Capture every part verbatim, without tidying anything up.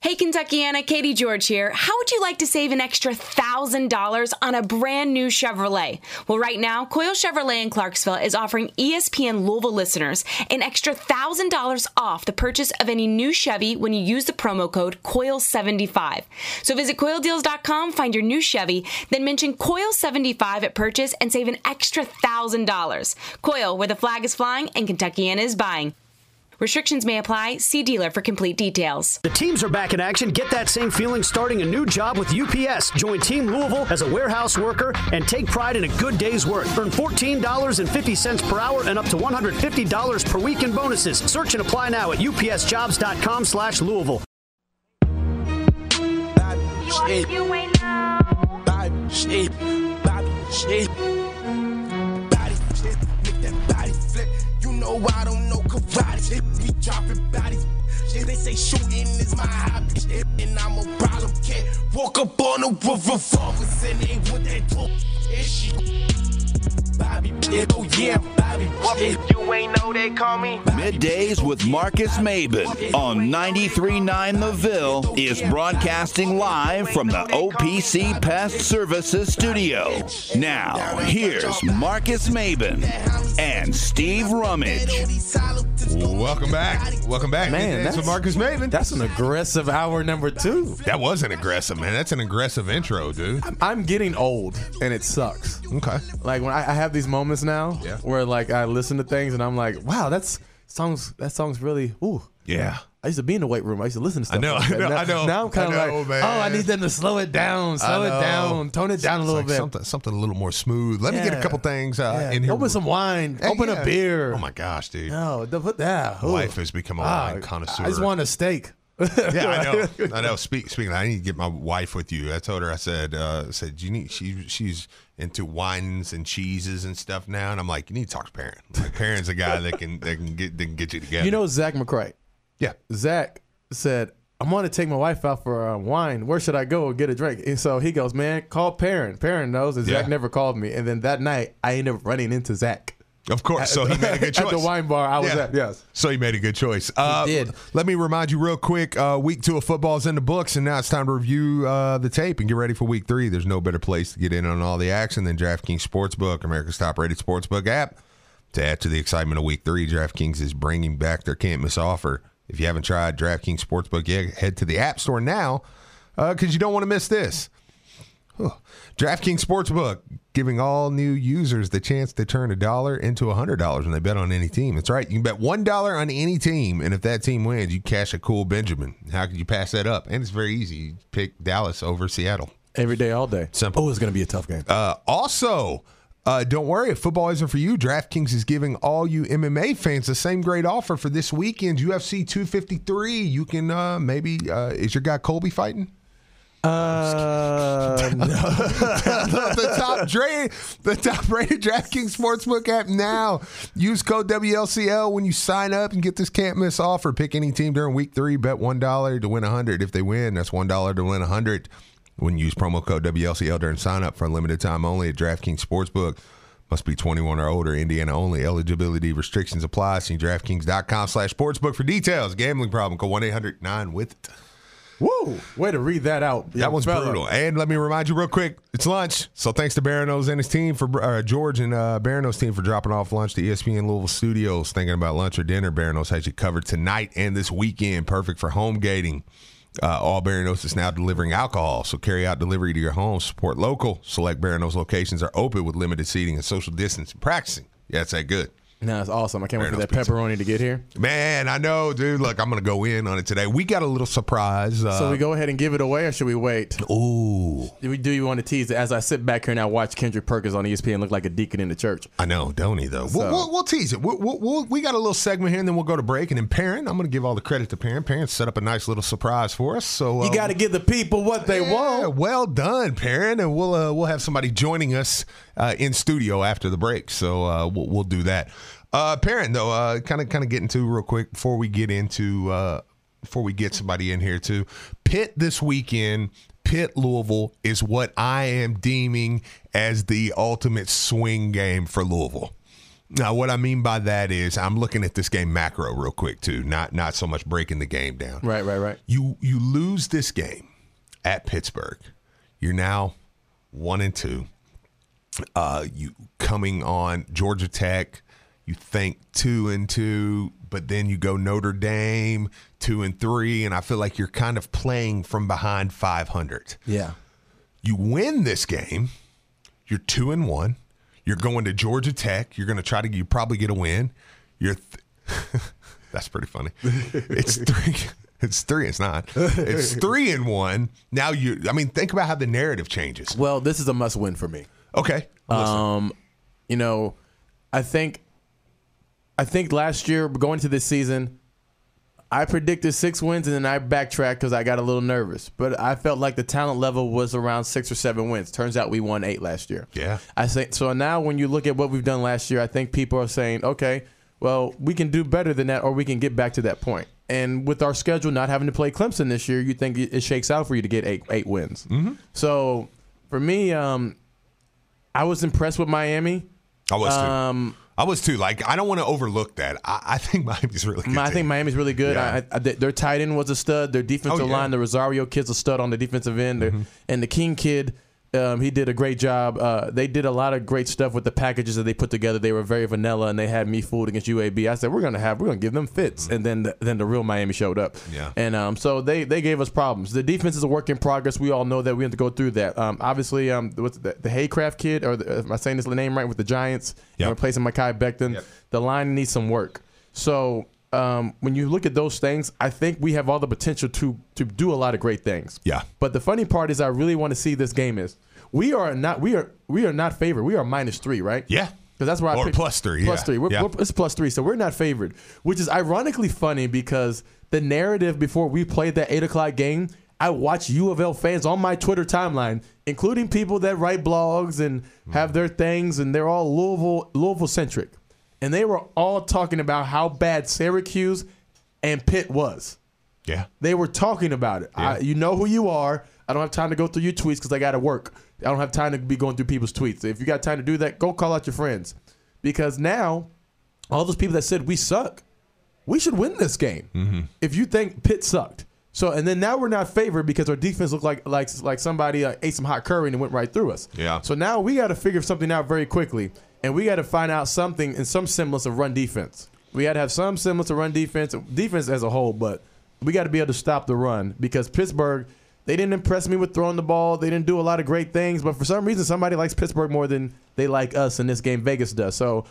Hey, Kentuckiana, Katie George here. How would you like to save an extra one thousand dollars on a brand new Chevrolet? Well, right now, Coyle Chevrolet in Clarksville is offering E S P N Louisville listeners an extra one thousand dollars off the purchase of any new Chevy when you use the promo code Coyle seventy-five. So visit Coyle Deals dot com, find your new Chevy, then mention Coyle seventy-five at purchase and save an extra one thousand dollars. Coyle, where the flag is flying and Kentuckiana is buying. Restrictions may apply. See dealer for complete details. The teams are back in action. Get that same feeling starting a new job with U P S. Join Team Louisville as a warehouse worker and take pride in a good day's work. Earn fourteen dollars and fifty cents per hour and up to one hundred fifty dollars per week in bonuses. Search and apply now at U P S jobs dot com slash Louisville. Shape. You ain't know. Body shape. Body shape. Body shape. Make that body flip. You know I don't know karate. We dropping bodies. Shit, they say shooting is my hobby. Shit, and I'm a problem kid. Walk up on a roof of office and they with that talk. Shit. Bobby, oh yeah, Bobby. If you ain't know, they call me Middays with Marcus Maben on ninety-three point nine The Ville is broadcasting live from the O P C Pest Services studio. Now, here's Marcus Maben and Steve Rummage. Welcome back. Welcome back. Man, that's that's Marcus Maben. That's an aggressive hour number two. That was an aggressive, man. That's an aggressive intro, dude. I'm getting old, and it sucks. Okay. Like when I, I have these moments now, Yeah. where like I listen to things and I'm like, wow, that's songs. That song's really ooh. Yeah. I used to be in the weight room. I used to listen to stuff. I know, like I that. know, now, I know. Now I'm kind of I know, like, man. oh, I need them to slow it down, slow I it know. down, tone it down a It's little like bit. Something, something a little more smooth. Let me get a Yeah. couple things uh, Yeah. in here. Open some wine. Hey, open yeah. a beer. Oh my gosh, dude. No, don't put that. My Ooh. wife has become a Ah, wine connoisseur. I just want a steak. Yeah, I know. I know. Speak, speaking, of, I need to get my wife with you. I told her, I said, uh, said you need. She she's into wines and cheeses and stuff now, and I'm like, you need to talk to Perrin. Like, Perrin's a guy that can that can get that can get you together. You know Zach McCray? Yeah. Zach said, I want to take my wife out for uh, wine. Where should I go get a drink? And so he goes, man, call Perrin. Perrin knows, and Zach Yeah. never called me. And then that night, I ended up running into Zach. Of course. So he made a good choice. At the wine bar I was Yeah. at, yes. So he made a good choice. Uh, did. Let me remind you real quick, uh, week two of football is in the books, and now it's time to review uh, the tape and get ready for week three. There's no better place to get in on all the action than DraftKings Sportsbook, America's top-rated sportsbook app. To add to the excitement of week three, DraftKings is bringing back their can't-miss offer. If you haven't tried DraftKings Sportsbook yet, head to the App Store now because uh, you don't want to miss this. Huh. DraftKings Sportsbook, giving all new users the chance to turn a dollar into one hundred dollars when they bet on any team. That's right. You can bet one dollar on any team, and if that team wins, you cash a cool Benjamin. How could you pass that up? And it's very easy. You pick Dallas over Seattle. Every day, all day. Simple. Oh, it's going to be a tough game. Uh, also, uh, don't worry, if football isn't for you, DraftKings is giving all you M M A fans the same great offer for this weekend. U F C two fifty-three. You can uh, maybe, uh, is your guy Colby fighting? Uh, no. the, the top Dre, the top rated DraftKings Sportsbook app now. Use code W L C L when you sign up and get this can't miss offer. Pick any team during week three. Bet one dollar to win one hundred. If they win, that's one dollar to win one hundred. When you use promo code W L C L during sign up for a limited time only at DraftKings Sportsbook. Must be twenty-one or older. Indiana only. Eligibility restrictions apply. See DraftKings.com slash sportsbook for details. Gambling problem. Call one eight hundred nine with it. Woo! Way to read that out. That was fella. brutal. And let me remind you real quick, it's lunch. So thanks to Baranos and his team, for uh, George and uh, Baranos' team for dropping off lunch to E S P N Louisville Studios. Thinking about lunch or dinner, Baranos has you covered tonight and this weekend. Perfect for home gating. Uh, all Baranos is now delivering alcohol, so carry out delivery to your home. Support local. Select Baranos locations are open with limited seating and social distancing practicing. Yeah, it's that good. No, it's awesome. I can't wait for Baranos that pizza. pepperoni to get here. Man, I know, dude. Look, I'm going to go in on it today. We got a little surprise. Uh, So we go ahead and give it away, or should we wait? Ooh. Do, we, do you want to tease it? As I sit back here and I watch Kendrick Perkins on E S P N look like a deacon in the church. I know, don't he, though? So- We'll, we'll, we'll tease it. We'll, we'll, we'll, we got a little segment here, and then we'll go to break. And then Perrin, I'm going to give all the credit to Perrin. Perrin set up a nice little surprise for us. So uh, You got to give the people what they yeah, want. well done, Perrin. And we'll uh, we'll have somebody joining us uh, in studio after the break. So uh, we'll, we'll do that. Uh, Perrin, though, kind of kind of getting to real quick before we get into uh, before we get somebody in here too. Pitt this weekend. Pitt Louisville is what I am deeming as the ultimate swing game for Louisville. Now, what I mean by that is I'm looking at this game macro real quick, too, not not so much breaking the game down. Right, right, right. You you lose this game at Pittsburgh. You're now one and two. Uh, you coming on Georgia Tech, you think two and two, but then you go Notre Dame, two and three, and I feel like you're kind of playing from behind five hundred. Yeah. You win this game, you're two and one. You're going to Georgia Tech. You're going to try to. You probably get a win. You're. Th- That's pretty funny. It's three. It's three. It's not. It's three and one. Now you. I mean, think about how the narrative changes. Well, this is a must win for me. Okay. Um, you know, I think. I think last year going into this season, I predicted six wins and then I backtracked because I got a little nervous. But I felt like the talent level was around six or seven wins. Turns out we won eight last year. Yeah. I think so. Now when you look at what we've done last year, I think people are saying, okay, well, we can do better than that, or we can get back to that point. And with our schedule not having to play Clemson this year, you think it shakes out for you to get eight eight wins. Mm-hmm. So for me, um, I was impressed with Miami. I was too. Um, I was too. Like, I don't want to overlook that. I, I think Miami's really good. I think team. Miami's really good. Yeah. I, I, their tight end was a stud. Their defensive Oh, yeah. line, the Rosario kid's a stud on the defensive end. Mm-hmm. And the King kid, um, he did a great job. Uh, they did a lot of great stuff with the packages that they put together. They were very vanilla, and they had me fooled against U A B. I said, we're gonna have, we're gonna give them fits, and then the, then the real Miami showed up. Yeah. And um, so they they gave us problems. The defense is a work in progress. We all know that we have to go through that. Um, obviously, um, what's the, the Haycraft kid, or the, am I saying this name right, with the Giants? Yep. Replacing Mekhi Becton. Yep. The line needs some work. So um, when you look at those things, I think we have all the potential to to do a lot of great things. Yeah. But the funny part is, I really want to see this game is we are not we are we are not favored. We are minus three, right? Yeah. Because that's where I Or picked, plus three, Plus yeah. three. We're, Yeah. we're, it's plus three, so we're not favored, which is ironically funny because the narrative before we played that eight o'clock game, I watched U of L fans on my Twitter timeline, including people that write blogs and have their things, and they're all Louisville Louisville centric, and they were all talking about how bad Syracuse and Pitt was. Yeah. They were talking about it. Yeah. I, you know who you are. I don't have time to go through your tweets because I got to work. I don't have time to be going through people's tweets. If you got time to do that, go call out your friends. Because now, all those people that said we suck, we should win this game. Mm-hmm. If you think Pitt sucked. So, and then now we're not favored because our defense looked like like like somebody uh, ate some hot curry and it went right through us. Yeah. So now we got to figure something out very quickly, and we got to find out something in some semblance of run defense. We got to have some semblance of run defense, defense as a whole, but we got to be able to stop the run because Pittsburgh, they didn't impress me with throwing the ball. They didn't do a lot of great things, but for some reason, somebody likes Pittsburgh more than they like us in this game. Vegas does. So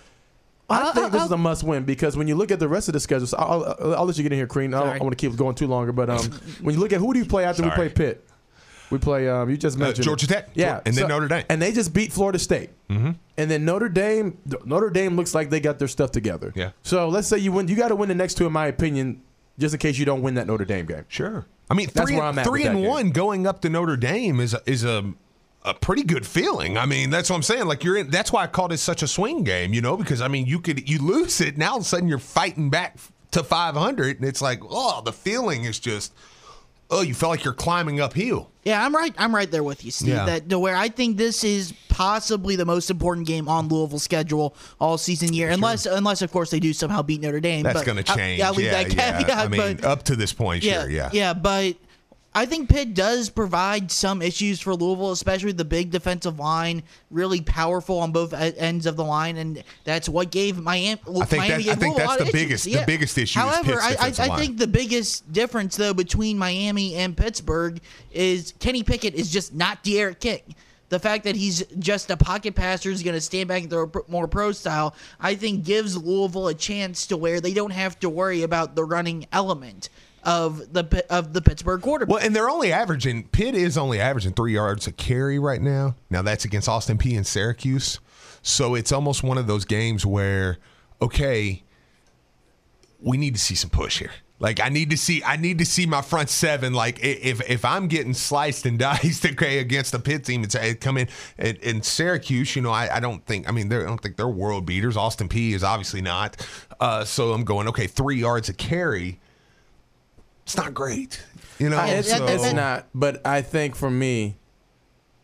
I I'll- think this I'll- is a must-win because when you look at the rest of the schedule, so I'll, I'll, I'll let you get in here, Crean. I don't, I Sorry. don't want to keep going too longer, but um, when you look at who do you play after we Sorry. play Pitt? We play. Um, you just Uh, mentioned Georgia Tech. yeah, And then Notre Dame. and they just beat Florida State. Mm-hmm. And then Notre Dame, Notre Dame looks like they got their stuff together. Yeah. So let's say you win, you got to win the next two, in my opinion, just in case you don't win that Notre Dame game. Sure. I mean, That's three, where I'm at three with that and game. one going up to Notre Dame is a, is a a pretty good feeling. I mean, that's what I'm saying. Like you're in. That's why I called it such a swing game. You know, because I mean, you could you lose it, now all of a sudden you're fighting back to five hundred, and it's like, oh, the feeling is just, oh, you feel like you're climbing uphill. Yeah, I'm right. I'm right there with you, Steve. Yeah. That to where I think this is possibly the most important game on Louisville's schedule all season year, unless unless of course they do somehow beat Notre Dame. That's but going to I- change. Yeah, I'll leave yeah, that yeah. caveat. I mean, but up to this point, yeah, sure, yeah, yeah, but I think Pitt does provide some issues for Louisville, especially the big defensive line, really powerful on both e- ends of the line, and that's what gave Miami. I think Miami that- I gave think Louisville a that's lot of the issues. biggest- the Yeah. biggest issue is However, Pitt's I, I, defensive I line. think the biggest difference though between Miami and Pittsburgh is Kenny Pickett is just not De'Aaron King. The fact that he's just a pocket passer, is going to stand back and throw pr- more pro style, I think gives Louisville a chance to where they don't have to worry about the running element of the Pi- of the Pittsburgh quarterback. Well, and they're only averaging, Pitt is only averaging three yards a carry right now. Now, that's against Austin Peay and Syracuse. So it's almost one of those games where, okay, we need to see some push here. Like, I need to see I need to see my front seven. Like, i- if if I'm getting sliced and diced, okay, against the Pitt team, it's it come in. And, and Syracuse, you know, I, I don't think, I mean, they're, I don't think they're world beaters. Austin Peay is obviously not. Uh, so I'm going, okay, three yards a carry. It's not great. You know, I- it's, so- it's not, but I think for me,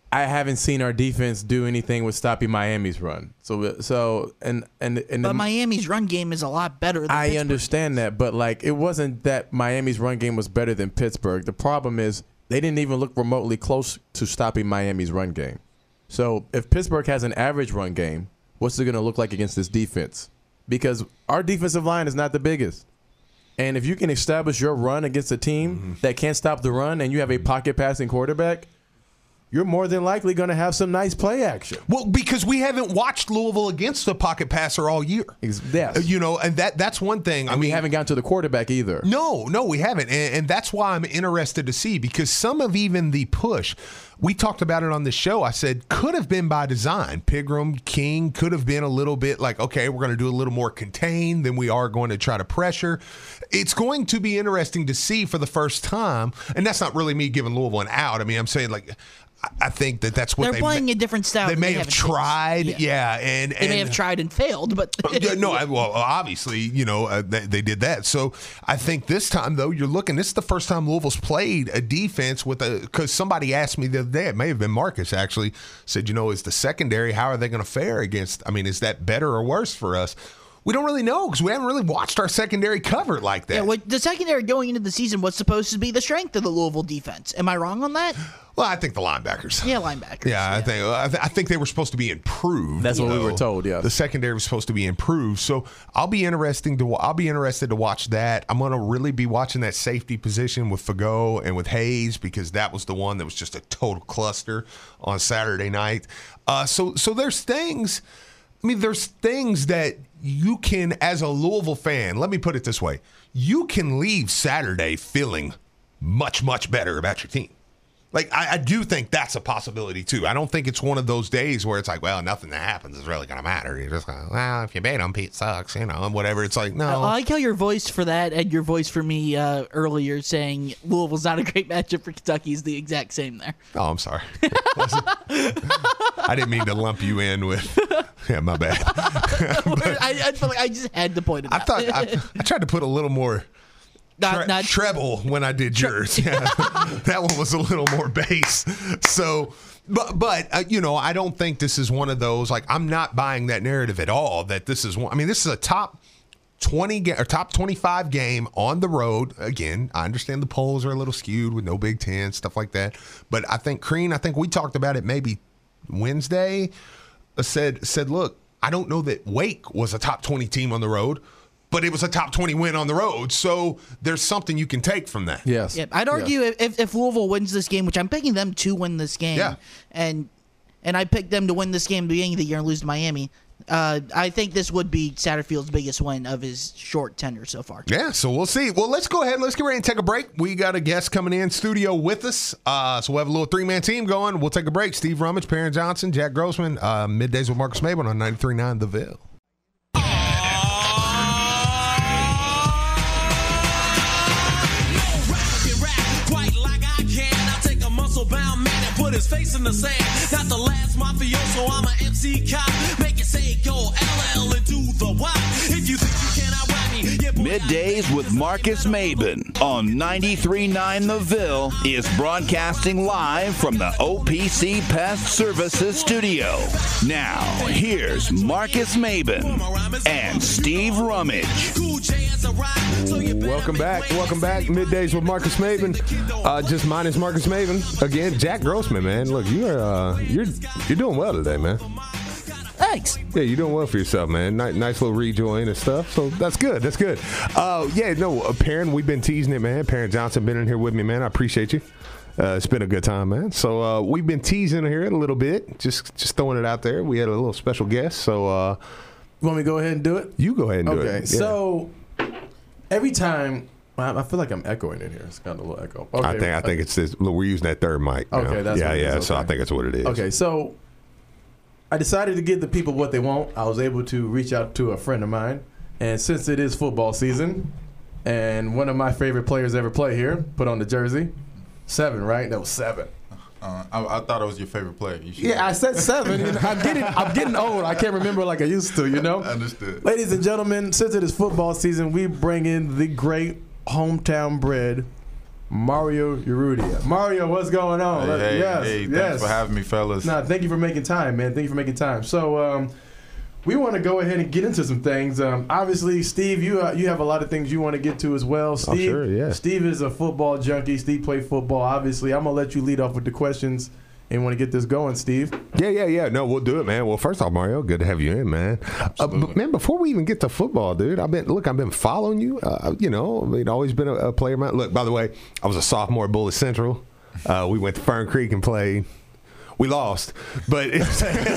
I haven't seen our defense do anything with stopping Miami's run. So, so and and and But the, Miami's run game is a lot better than I Pittsburgh's. understand that, but like it wasn't that Miami's run game was better than Pittsburgh. The problem is they didn't even look remotely close to stopping Miami's run game. So if Pittsburgh has an average run game, what's it going to look like against this defense? Because our defensive line is not the biggest. And if you can establish your run against a team mm-hmm. that can't stop the run and you have a pocket passing quarterback, you're more than likely going to have some nice play action. Well, because we haven't watched Louisville against the pocket passer all year. Yes. You know, and that that's one thing. And I mean, we haven't gotten to the quarterback either. No, no, we haven't. And, and that's why I'm interested to see, because some of even the push, we talked about it on the show. I said, could have been by design. Pigram, King could have been a little bit like, okay, we're going to do a little more contained than we are going to try to pressure. It's going to be interesting to see for the first time. And that's not really me giving Louisville an out. I mean, I'm saying like, I think that that's what they're they playing may, a different style. They may they have tried, yeah. yeah, and they and, may have tried and failed, but no, I, well, obviously, you know, uh, they, they did that. So I think this time, though, you're looking. This is the first time Louisville's played a defense with a. Because somebody asked me the other day, it may have been Marcus actually, said, you know, is the secondary, how are they going to fare against? I mean, is that better or worse for us? We don't really know because we haven't really watched our secondary cover like that. Yeah, what, the secondary going into the season was supposed to be the strength of the Louisville defense. Am I wrong on that? Well, I think the linebackers. Yeah, linebackers. Yeah, yeah. I think I, th- I think they were supposed to be improved. That's what know. we were told. Yeah, the secondary was supposed to be improved. So I'll be interesting to I'll be interested to watch that. I'm going to really be watching that safety position with Fagot and with Hayes, because that was the one that was just a total cluster on Saturday night. Uh, so so there's things. I mean, there's things that you can, as a Louisville fan, let me put it this way. You can leave Saturday feeling much, much better about your team. Like, I, I do think that's a possibility, too. I don't think it's one of those days where it's like, well, nothing that happens is really going to matter. You're just like, well, if you beat them, Pete sucks, you know, and whatever. It's like, no. I like how your voice for that and your voice for me uh, earlier saying Louisville's not a great matchup for Kentucky is the exact same there. Oh, I'm sorry. I didn't mean to lump you in with, yeah, my bad. but, I, I feel like I just had to point it I out. thought I, I tried to put a little more Not, Tre- not treble when I did yours. Yeah. That one was a little more bass. So, but but uh, you know, I don't think this is one of those. Like, I'm not buying that narrative at all. That this is one. I mean, this is a top twenty ga- or top twenty-five game on the road. Again, I understand the polls are a little skewed with no Big Ten stuff like that. But I think Crean. I think we talked about it maybe Wednesday. Uh, said said, look, I don't know that Wake was a top twenty team on the road, but it was a top twenty win on the road. So there's something you can take from that. Yes. Yeah, I'd argue yes. if, if Louisville wins this game, which I'm picking them to win this game, Yeah. and and I picked them to win this game at the beginning of the year and lose to Miami, uh, I think this would be Satterfield's biggest win of his short tenure so far. Yeah, so we'll see. Well, let's go ahead. Let's get ready and take a break. We got a guest coming in studio with us. Uh, so we'll have a little three-man team going. We'll take a break. Steve Rummage, Perrin Johnson, Jack Grossman, uh, Middays with Marcus Maben on ninety-three point nine The Ville. Bound man and put his face in the sand. Not the last mafioso, I'm a M C cop. Make it say go L L and do the Y. If you think you cannot ride me, yeah, boy, Middays with Marcus Maben on ninety-three point nine The Ville is broadcasting live from the O P C Pest Services studio. Now, here's Marcus Maben and Steve Rummage. Welcome back. Welcome back. Middays with Marcus Maben. Uh, just minus Marcus Maben. Again, Jack Grossman, man. Look, you are uh, you're you're doing well today, man. Thanks. Yeah, you're doing well for yourself, man. Nice, nice little rejoin and stuff. So that's good. That's good. Uh, yeah, no, uh, Perrin, we've been teasing it, man. Perrin Johnson been in here with me, man. I appreciate you. Uh, it's been a good time, man. So uh, we've been teasing here a little bit, just just throwing it out there. We had a little special guest, so uh, you want me to go ahead and do it? You go ahead and do okay, it. Okay, yeah. So every time. I feel like I'm echoing in here. It's got a little echo. Okay. I think I think it's this. Look, we're using that third mic. Okay, now. that's yeah, what it yeah. is. So Okay. I think that's what it is. Okay, so I decided to give the people what they want. I was able to reach out to a friend of mine, and since it is football season, and one of my favorite players ever play here, put on the jersey, seven, right? That was seven. Uh, I, I thought it was your favorite player. You Yeah, I said seven. You know, I'm getting, I'm getting old. I can't remember like I used to. You know. Understood. Ladies and gentlemen, since it is football season, we bring in the great hometown bred Mario Urrutia. Mario, what's going on? Hey, hey, yes, hey, yes. thanks for having me, fellas. Nah, thank you for making time, man. Thank you for making time. So, um, we want to go ahead and get into some things. Um, obviously, Steve, you uh, you have a lot of things you want to get to as well. Steve, oh, sure, yeah. Steve is a football junkie. Steve played football. Obviously, I'm gonna let you lead off with the questions and want to get this going, Steve. Yeah, yeah, yeah. No, we'll do it, man. Well, first off, Mario, good to have you in, man. Uh, but, man, before we even get to football, dude, I've been look, I've been following you. Uh, you know, I mean, always been a, a player. Man. Look, by the way, I was a sophomore at Bullitt Central. Uh, we went to Fern Creek and played. We lost, but, it was, but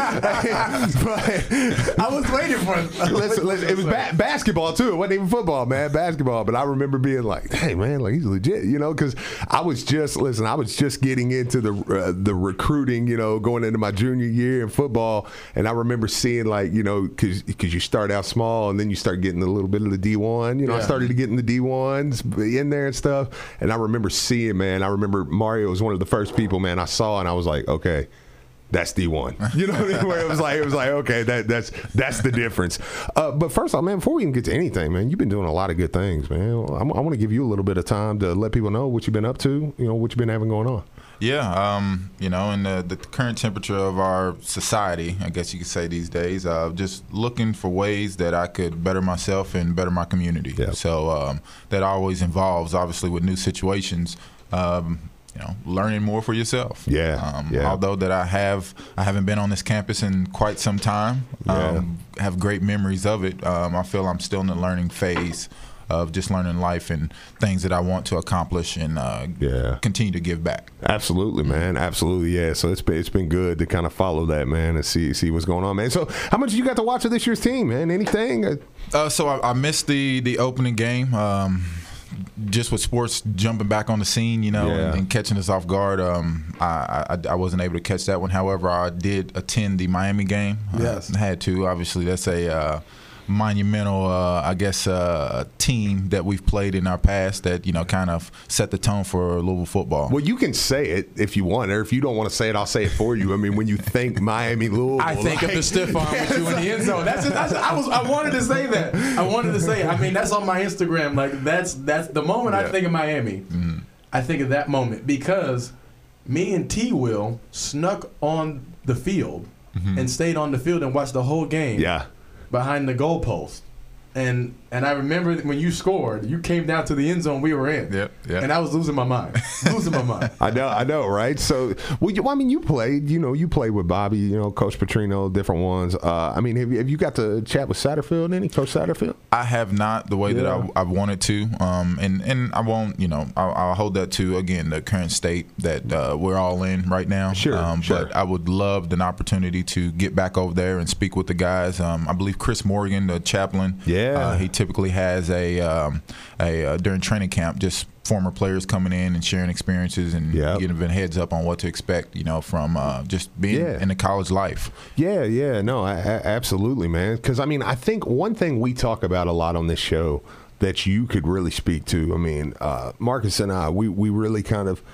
I was waiting for it. Listen, listen, it was ba- basketball too. It wasn't even football, man. Basketball. But I remember being like, "Hey, man, like he's legit," you know, because I was just listen. I was just getting into the uh, the recruiting, you know, going into my junior year in football, and I remember seeing like, you know, because because you start out small and then you start getting a little bit of the D one. You know, yeah. I started to get in the D ones in there and stuff, and I remember seeing, man. I remember Mario was one of the first people, man, I saw, and I was like, okay, that's D one. You know what I mean? Where it was like, it was like, okay, that that's that's the difference. Uh, but first off, man, before we even get to anything, man, you've been doing a lot of good things, man. I, I want to give you a little bit of time to let people know what you've been up to, you know, what you've been having going on. Yeah, um, you know, in the, the current temperature of our society, I guess you could say these days, uh, just looking for ways that I could better myself and better my community. Yep. So um, that always involves, obviously, with new situations, um, you know, learning more for yourself. Yeah, um, yeah. Although that I have, I haven't been on this campus in quite some time. Um, yeah. Have great memories of it. Um, I feel I'm still in the learning phase of just learning life and things that I want to accomplish and uh, yeah. continue to give back. Absolutely, man. Absolutely, yeah. So it's been, it's been good to kind of follow that, man, and see see what's going on, man. So how much you got to watch of this year's team, man? Anything? Uh, so I, I missed the the opening game. Um, just with sports jumping back on the scene, you know, yeah. and, and catching us off guard, um, I, I, I wasn't able to catch that one. However, I did attend the Miami game. Yes. I had to. Obviously, that's a uh, monumental, uh, I guess, uh, team that we've played in our past that, you know, kind of set the tone for Louisville football. Well, you can say it if you want, or if you don't want to say it, I'll say it for you. I mean, when you think Miami, Louisville, I think like, of the stiff arm with you in the end zone. That's, it, that's I was I wanted to say that. I wanted to say it. I mean, that's on my Instagram. Like that's that's the moment yeah. I think of Miami. Mm-hmm. I think of that moment because me and T. Will snuck on the field mm-hmm. and stayed on the field and watched the whole game. Yeah. Behind the goalpost. And and I remember when you scored, you came down to the end zone we were in. Yep, yep. And I was losing my mind. losing my mind. I know, I know, right? So, well, you, I mean, you played, you know, you played with Bobby, you know, Coach Petrino, different ones. Uh, I mean, have you, have you got to chat with Satterfield, any Coach Satterfield? I have not the way yeah. that I, I wanted to. Um, and, and I won't, you know, I'll, I'll hold that to, again, the current state that uh, we're all in right now. Sure, um, sure. But I would love an opportunity to get back over there and speak with the guys. Um, I believe Chris Morgan, the chaplain, yeah. uh, he typically has a um, a uh, during training camp, just former players coming in and sharing experiences and yep. giving a heads up on what to expect, you know, from uh, just being yeah. in the college life. Yeah, yeah, no, I, I, absolutely, man. Because I mean, I think one thing we talk about a lot on this show that you could really speak to. I mean, uh, Marcus and I, we we really kind of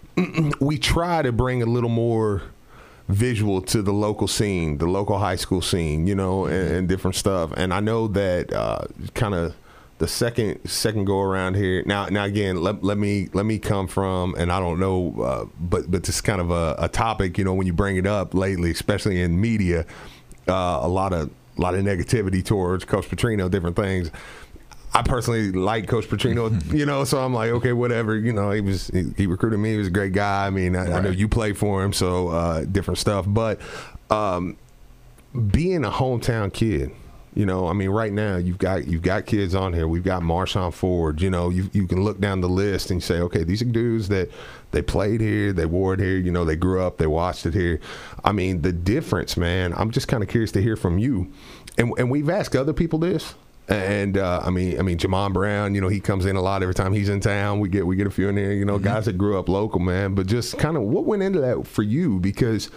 we try to bring a little more visual to the local scene, the local high school scene, you know, and, and different stuff. And I know that uh, kind of the second second go around here. Now, now again, let, let me let me come from, and I don't know, uh, but but this is kind of a, a topic, you know, when you bring it up lately, especially in media, uh, a lot of a lot of negativity towards Coach Petrino, different things. I personally like Coach Petrino, you know, so I'm like, okay, whatever. You know, he was he, he recruited me. He was a great guy. I mean, I, right. I know you played for him, so uh, different stuff. But um, being a hometown kid, you know, I mean, right now you've got you've got kids on here. We've got Marshawn Ford. You know, you you can look down the list and say, okay, these are dudes that they played here, they wore it here. You know, they grew up, they watched it here. I mean, the difference, man. I'm just kind of curious to hear from you, and and we've asked other people this. And uh, I mean, I mean, Jamon Brown, you know, he comes in a lot every time he's in town. We get we get a few in there, you know, mm-hmm. guys that grew up local, man. But just kind of what went into that for you? Because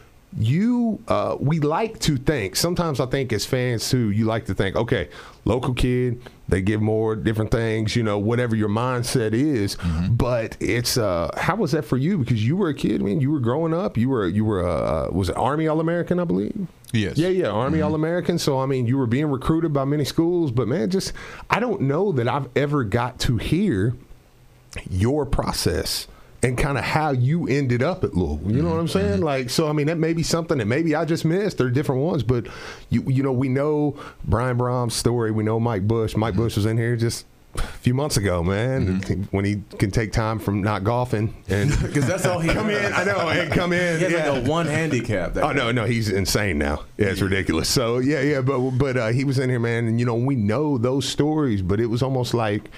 you, uh, we like to think. Sometimes I think as fans too, you like to think, okay, local kid, they give more different things, you know, whatever your mindset is. Mm-hmm. But it's uh, how was that for you? Because you were a kid. I mean, you were growing up. You were you were uh, was it Army All-American, I believe. Yes. Yeah, yeah, Army mm-hmm. All-American. So, I mean, you were being recruited by many schools. But, man, just I don't know that I've ever got to hear your process and kind of how you ended up at Louisville. You know what I'm saying? Mm-hmm. Like, so, I mean, that may be something that maybe I just missed. There are different ones, but, you you know, we know Brian Brom's story. We know Mike Bush. Mike Bush was in here just a few months ago, man, mm-hmm. when he can take time from not golfing. and Because that's all he come in. I know, and come in. He has yeah. like a one handicap. Oh, no, no, he's insane now. Yeah, it's ridiculous. So, yeah, yeah, but, but uh, he was in here, man, and, you know, we know those stories, but it was almost like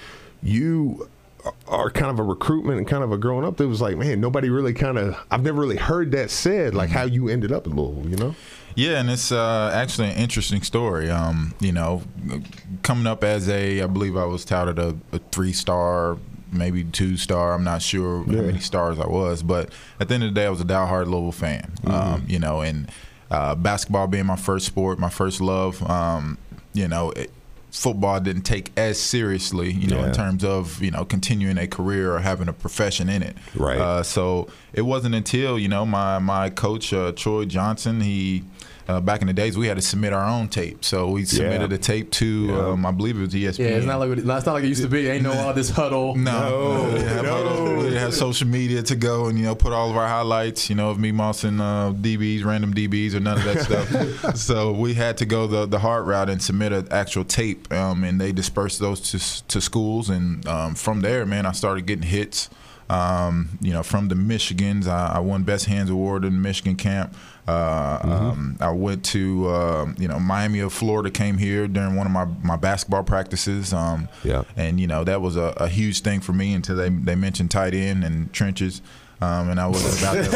you – are kind of a recruitment and kind of a growing up that was like, man, nobody really kind of, I've never really heard that said, like how you ended up in Louisville, you know? Yeah, and it's uh, actually an interesting story. Um, you know, coming up as a, I believe I was touted a, a three-star, maybe two-star. I'm not sure yeah. how many stars I was, but at the end of the day, I was a diehard Louisville fan. Mm-hmm. Um, you know, and uh, basketball being my first sport, my first love. Um, you know, it, football didn't take as seriously, you know, yeah. in terms of, you know, continuing a career or having a profession in it. Right. Uh, so it wasn't until, you know, my, my coach, uh, Troy Johnson, he, uh, back in the days, we had to submit our own tape. So we submitted yeah. a tape to, yeah. um, I believe it was E S P N. Yeah, it's not like it's not like it used to be. Ain't no all this huddle. No, no, we didn't have, no. huddle. We didn't have social media to go and, you know, put all of our highlights, you know, of me mossing uh, D Bs, random D Bs, or none of that stuff. So we had to go the the hard route and submit an actual tape, um, and they dispersed those to to schools, and um, from there, man, I started getting hits. Um, you know, from the Michigans, I, I won Best Hands Award in the Michigan camp. Uh, mm-hmm. um, I went to, uh, you know, Miami of Florida came here during one of my, my basketball practices. Um, yeah. And, you know, that was a, a huge thing for me until they, they mentioned tight end and trenches. Um, and I wasn't about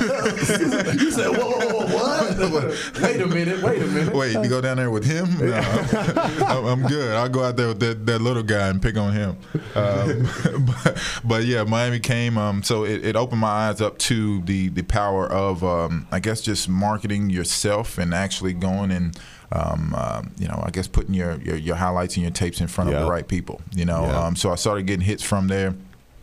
that life. You said, whoa, whoa, whoa, what? Wait a minute, wait a minute. Wait, you go down there with him? No, I'm, I'm good. I'll go out there with that, that little guy and pick on him. Um, but, but, yeah, Miami came. Um, so it, it opened my eyes up to the, the power of, um, I guess, just marketing yourself and actually going and, um, uh, you know, I guess putting your, your, your highlights and your tapes in front yeah. of the right people, you know. Yeah. Um, so I started getting hits from there.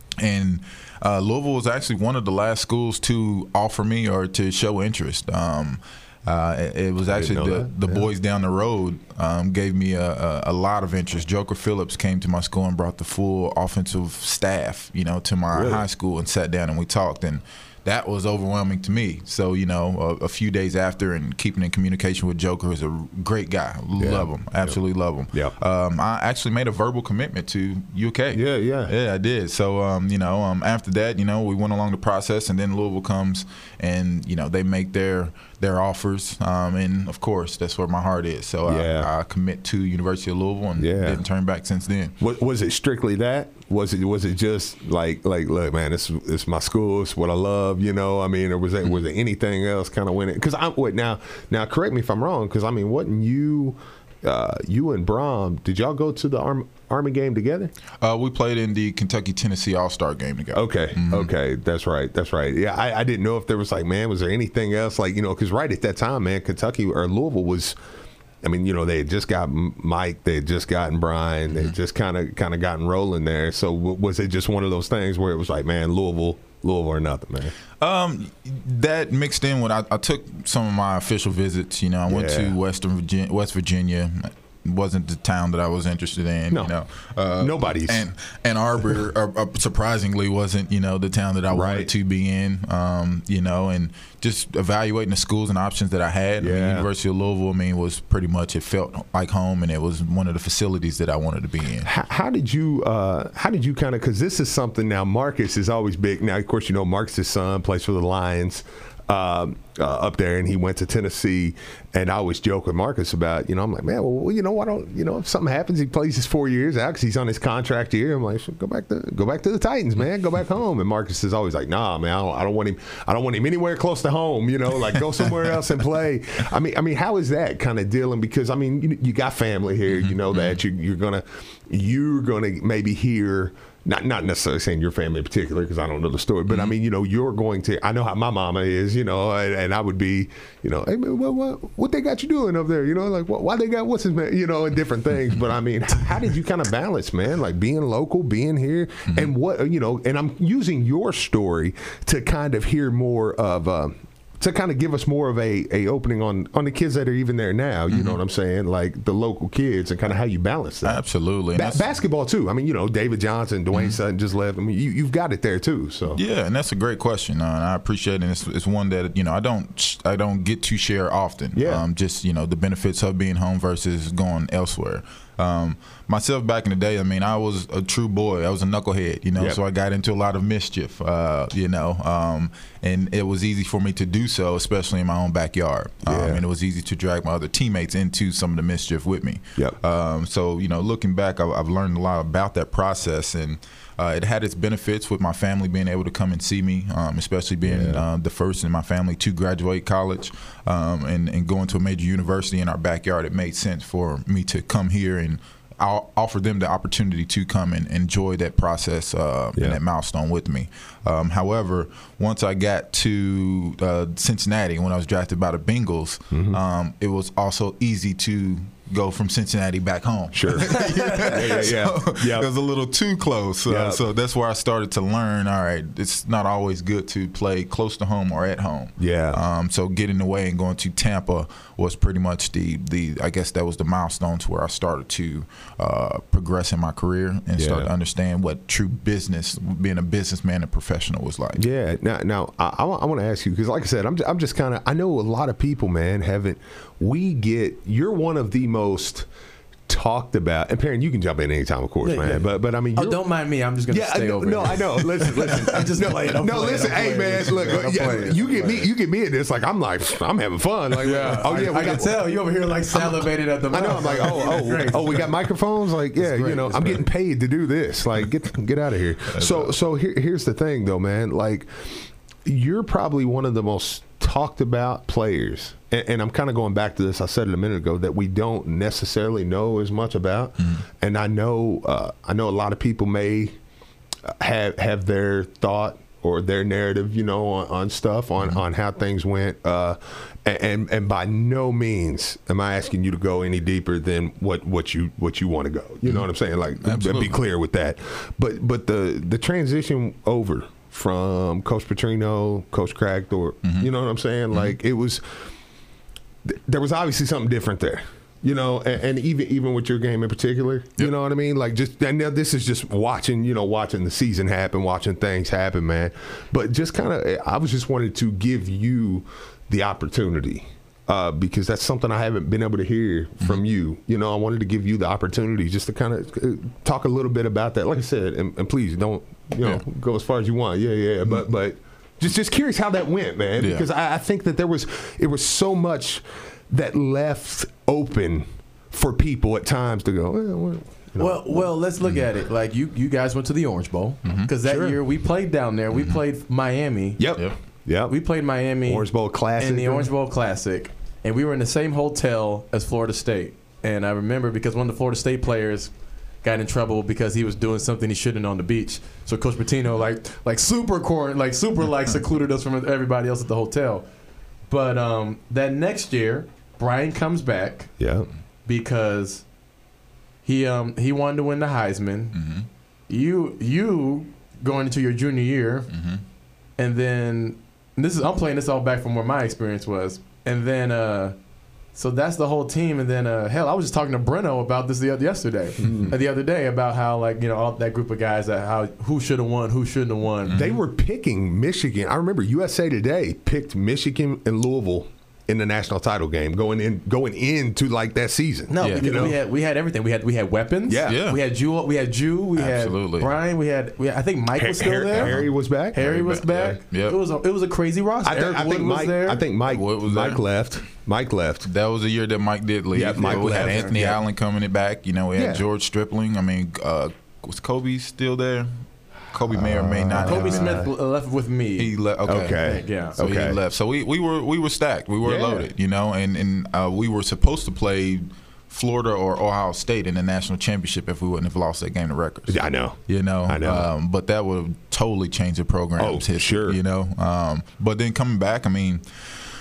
And uh, Louisville was actually one of the last schools to offer me or to show interest. Um, uh, it, it was actually the, the yeah. boys down the road um, gave me a, a, a lot of interest. Joker Phillips came to my school and brought the full offensive staff, you know, to my really? high school and sat down and we talked. And that was overwhelming to me. So, you know, a, a few days after and keeping in communication with Joker, who's a great guy. Yeah. Love him. Absolutely yep. love him. Yep. Um, I actually made a verbal commitment to U K. Yeah, yeah. Yeah, I did. So, um, you know, um, after that, you know, we went along the process, and then Louisville comes and, you know, they make their their offers. Um, and, of course, that's where my heart is. So yeah. I, I commit to University of Louisville and yeah. didn't turn back since then. Was, was it strictly that? Was it was it just like like look, man, it's it's my school, it's what I love, you know? I mean, or was it was there anything else kind of went it? Because I'm wait now now correct me if I'm wrong. Because I mean, wasn't you uh, you and Brom? Did y'all go to the Arm, Army game together? Uh, we played in the Kentucky Tennessee All Star game together. Okay, mm-hmm. okay, that's right, that's right. Yeah, I, I didn't know if there was like, man, was there anything else like you know? Because right at that time, man, Kentucky or Louisville was. I mean, you know, they had just got Mike, they had just gotten Brian, they had just kind of kind of gotten rolling there. So w- was it just one of those things where it was like, man, Louisville, Louisville or nothing, man? Um, that mixed in with I, I took some of my official visits. You know, I went yeah. to Western Virginia, West Virginia. Wasn't the town that I was interested in. No, you know, uh, nobody's. And Ann Arbor, uh, uh, surprisingly, wasn't you know the town that I wanted right. to be in. Um, you know, and just evaluating the schools and options that I had. Yeah. I mean, University of Louisville, I mean, was pretty much it felt like home, and it was one of the facilities that I wanted to be in. How, how did you? Uh, how did you kind of? Because this is something now. Marcus is always big. Now, of course, you know Marcus's son plays for the Lions. Um, uh, up there, and he went to Tennessee. And I always joke with Marcus about, you know, I'm like, man, well, you know, why don't, you know, if something happens, he plays his four years out because he's on his contract year. I'm like, go back to go back to the Titans, man, go back home. And Marcus is always like, nah, man, I don't, I don't want him, I don't want him anywhere close to home. You know, like go somewhere else and play. I mean, I mean, how is that kind of dealing? Because I mean, you, you got family here, you know that you, you're gonna, you're gonna maybe hear. Not not necessarily saying your family in particular because I don't know the story, but mm-hmm. I mean, you know, you're going to. I know how my mama is, you know, and, and I would be, you know, hey man, what, what what they got you doing up there, you know, like what, why they got what's his man, you know, and different things. But I mean, how did you kind of balance, man, like being local, being here, mm-hmm. and what you know, and I'm using your story to kind of hear more of. Uh, to kind of give us more of a, a opening on, on the kids that are even there now, you mm-hmm. know what I'm saying? Like the local kids and kind of how you balance that. Absolutely. Ba- basketball, too. I mean, you know, David Johnson, Dwayne mm-hmm. Sutton just left. I mean, you, you've got it there, too. So yeah, and that's a great question. Uh, and I appreciate it. It's, it's one that, you know, I don't I don't get to share often. Yeah. Um, just, you know, the benefits of being home versus going elsewhere. Um, myself back in the day, I mean, I was a true boy. I was a knucklehead, you know, yep. so I got into a lot of mischief, uh, you know, um, and it was easy for me to do so, especially in my own backyard. Um, yeah. and it was easy to drag my other teammates into some of the mischief with me. Yep. Um, so, you know, looking back, I, I've learned a lot about that process, and uh, it had its benefits with my family being able to come and see me, um, especially being yeah. uh, the first in my family to graduate college um, and, and going to a major university in our backyard. It made sense for me to come here and I'll offer them the opportunity to come and enjoy that process uh, yeah. and that milestone with me. Um, however, once I got to uh, Cincinnati, when I was drafted by the Bengals, mm-hmm. um, it was also easy to go from Cincinnati back home. Sure. yeah, yeah, yeah. So yep. It was a little too close. Uh, yep. So that's where I started to learn, all right, it's not always good to play close to home or at home. Yeah. Um, so getting away and going to Tampa was pretty much the, the I guess that was the milestone to where I started to uh, progress in my career and yeah. start to understand what true business, being a businessman and professional was like. Yeah. Now, now I, I, I want to ask you, because like I said, I'm, I'm just kind of, I know a lot of people, man, haven't, we get, you're one of the most talked about, and Perrin, you can jump in anytime, of course, yeah, man. Yeah. But but I mean, oh, don't mind me. I'm just gonna yeah, stay no, over. No, here. I know. Listen, listen. I'm just no, playing. I'm no, playing, listen. I'm Hey, playing. man, look, I'm yeah, playing. you get me, you get me in this. Like I'm like, I'm having fun. Like, yeah. oh yeah, I, we I got, can tell you over here like salivated at the. I know. I'm like, oh, oh, oh, we got microphones. Like, yeah, you know, I'm getting paid to do this. Like, get get out of here. So so here, here's the thing, though, man. Like, you're probably one of the most talked about players, and, and I'm kind of going back to this. I said it a minute ago that we don't necessarily know as much about, mm-hmm. and I know uh, I know a lot of people may have have their thought or their narrative, you know, on, on stuff on, mm-hmm. on how things went, uh, and and by no means am I asking you to go any deeper than what, what you what you want to go. You mm-hmm. know what I'm saying? Like, Absolutely. Be clear with that. But but the the transition over from Coach Petrino, Coach Kragthorpe, mm-hmm. you know what I'm saying? Mm-hmm. Like, it was, th- there was obviously something different there, you know, and, and even even with your game in particular, yep. you know what I mean? Like, just, and now this is just watching, you know, watching the season happen, watching things happen, man. But just kind of, I was just wanted to give you the opportunity. Uh, because that's something I haven't been able to hear from mm-hmm. you. You know, I wanted to give you the opportunity just to kind of talk a little bit about that. Like I said, and, and please don't, you know, yeah. go as far as you want. Yeah, yeah. Mm-hmm. But but just just curious how that went, man. Yeah. Because I, I think that there was it was so much that left open for people at times to go, well, well, you know, well, well, let's look mm-hmm. at it. Like you, you guys went to the Orange Bowl because mm-hmm. that sure. year we played down there. We mm-hmm. played Miami. Yep. Yep. Yep. We played Miami. Orange Bowl Classic. In the Orange Bowl Classic. And we were in the same hotel as Florida State. And I remember because one of the Florida State players got in trouble because he was doing something he shouldn't on the beach. So Coach Pitino like like super corn, like super like secluded us from everybody else at the hotel. But um, that next year, Brian comes back. Yeah. Because he um he wanted to win the Heisman. Mm-hmm. You you going into your junior year, mm-hmm. and then and this is I'm playing this all back from where my experience was. And then, uh, so that's the whole team. And then, uh, hell, I was just talking to Breno about this the other, yesterday, mm-hmm. the other day about how, like, you know, all that group of guys that how who should have won, who shouldn't have won. They were picking Michigan. I remember U S A Today picked Michigan and Louisville in the national title game going in going into like that season. No, yeah. because you know? we had we had everything. We had we had weapons. Yeah, yeah. We had Jew. We had Jew. We Absolutely. had Brian. We had. We had I think Mike was still Harry, there. Harry was back. Harry, Harry was back. Yeah. Yep. It was a, it was a crazy roster. I, th- Eric I Wood think was Mike. there. I think Mike. Wood was Mike there. left. Mike left. That was the year that Mike did leave. Yeah, Mike we had left. Anthony Yeah. Allen coming back. You know, we had Yeah. George Stripling. I mean, uh, was Kobe still there? Kobe may or may not. Kobe have Smith left with me. He left. Okay. Okay. Yeah. So Okay. he left. So we, we were we were stacked. We were Yeah. loaded. You know, and and uh, we were supposed to play Florida or Ohio State in the national championship if we wouldn't have lost that game to Rutgers. I know. You know, I know. Um, but that would have totally changed the program's Oh, history. sure. You know, um, but then coming back, I mean,